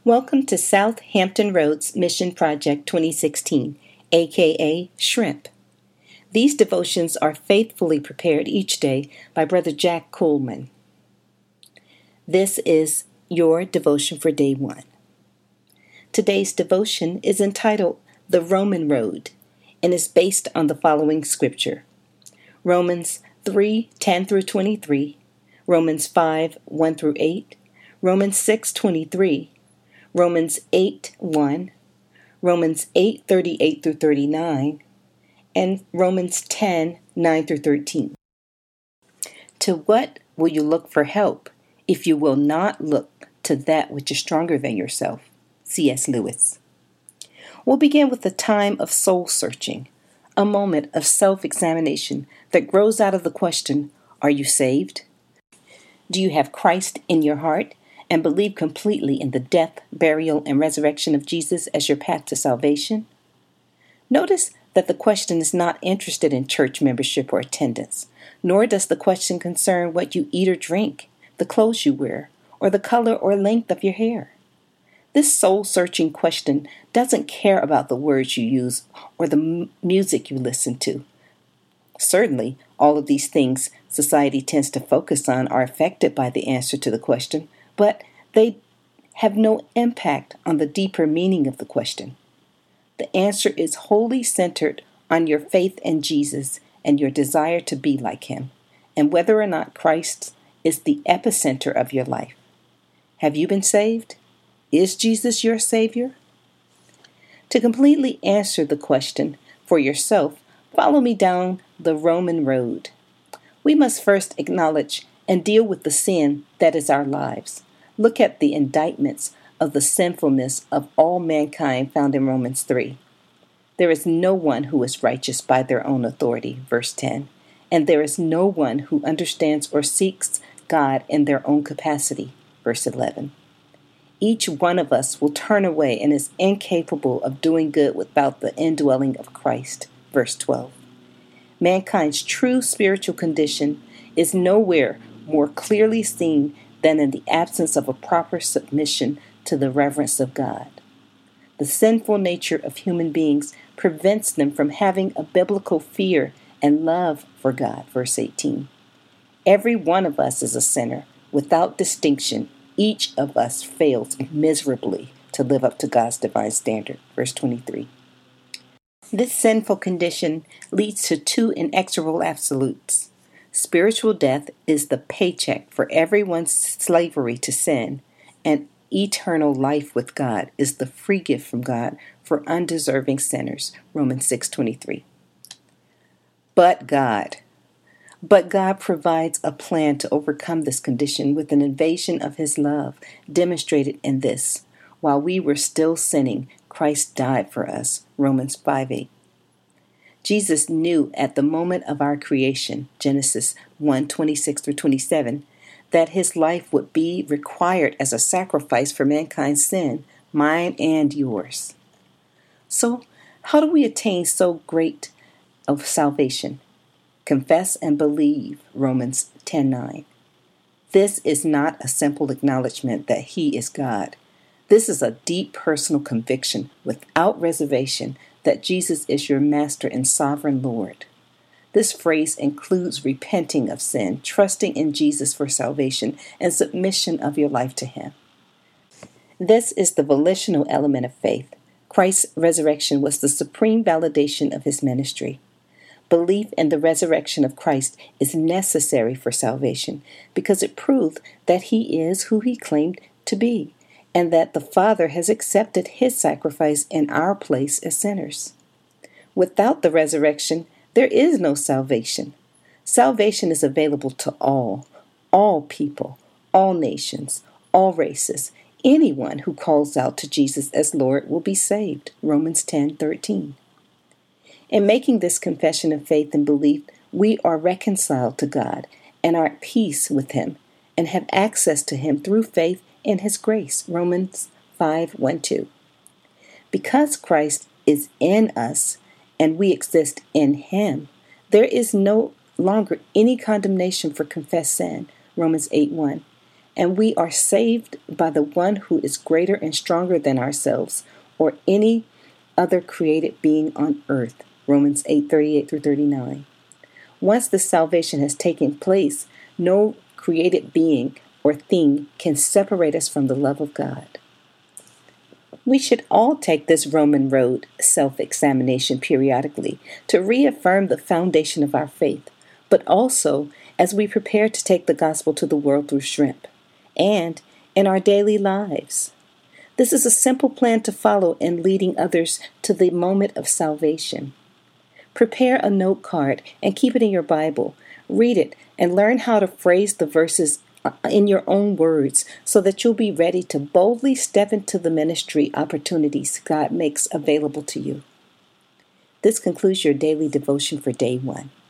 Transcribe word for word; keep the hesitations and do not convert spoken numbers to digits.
Welcome to South Hampton Roads Mission Project twenty sixteen, aka Shrimp. These devotions are faithfully prepared each day by Brother Jack Coolman. This is your devotion for day one. Today's devotion is entitled The Roman Road and is based on the following scripture: Romans three ten through twenty-three, Romans five one through eight, Romans six twenty-three, Romans eight one, Romans eight thirty-eight through thirty-nine, and Romans ten nine through thirteen. To what will you look for help if you will not look to that which is stronger than yourself? C S Lewis. We'll begin with a time of soul searching, a moment of self-examination that grows out of the question, are you saved? Do you have Christ in your heart and believe completely in the death, burial, and resurrection of Jesus as your path to salvation? Notice that the question is not interested in church membership or attendance, nor does the question concern what you eat or drink, the clothes you wear, or the color or length of your hair. This soul-searching question doesn't care about the words you use or the m- music you listen to. Certainly, all of these things society tends to focus on are affected by the answer to the question, but they have no impact on the deeper meaning of the question. The answer is wholly centered on your faith in Jesus and your desire to be like him, and whether or not Christ is the epicenter of your life. Have you been saved? Is Jesus your Savior? To completely answer the question for yourself, follow me down the Roman road. We must first acknowledge and deal with the sin that is our lives. Look at the indictments of the sinfulness of all mankind found in Romans three. There is no one who is righteous by their own authority, verse ten, and there is no one who understands or seeks God in their own capacity, verse eleven. Each one of us will turn away and is incapable of doing good without the indwelling of Christ, verse twelve. Mankind's true spiritual condition is nowhere more clearly seen than in the absence of a proper submission to the reverence of God. The sinful nature of human beings prevents them from having a biblical fear and love for God, verse eighteen. Every one of us is a sinner, without distinction. Each of us fails miserably to live up to God's divine standard, verse twenty-three. This sinful condition leads to two inexorable absolutes. Spiritual death is the paycheck for everyone's slavery to sin, and eternal life with God is the free gift from God for undeserving sinners, Romans six twenty-three. But God. But God provides a plan to overcome this condition with an invasion of his love, demonstrated in this: while we were still sinning, Christ died for us, Romans five eight. Jesus knew at the moment of our creation, Genesis one twenty-six through twenty-seven, that his life would be required as a sacrifice for mankind's sin, mine and yours. So, how do we attain so great of salvation? Confess and believe, Romans ten nine. This is not a simple acknowledgement that he is God. This is a deep personal conviction without reservation that Jesus is your master and sovereign Lord. This phrase includes repenting of sin, trusting in Jesus for salvation, and submission of your life to him. This is the volitional element of faith. Christ's resurrection was the supreme validation of his ministry. Belief in the resurrection of Christ is necessary for salvation because it proved that he is who he claimed to be, and that the Father has accepted his sacrifice in our place as sinners. Without the resurrection, there is no salvation. Salvation is available to all, all people, all nations, all races. Anyone who calls out to Jesus as Lord will be saved, Romans ten thirteen. In making this confession of faith and belief, we are reconciled to God and are at peace with him and have access to him through faith in his grace, Romans five one two. Because Christ is in us and we exist in him, there is no longer any condemnation for confessed sin, Romans eight one, and we are saved by the one who is greater and stronger than ourselves or any other created being on earth. Romans eight thirty-eight through thirty-nine. Once this salvation has taken place, no created being or thing can separate us from the love of God. We should all take this Roman road self-examination periodically to reaffirm the foundation of our faith, but also as we prepare to take the gospel to the world through shrimp and in our daily lives. This is a simple plan to follow in leading others to the moment of salvation. Prepare a note card and keep it in your Bible. Read it and learn how to phrase the verses in your own words so that you'll be ready to boldly step into the ministry opportunities God makes available to you. This concludes your daily devotion for day one.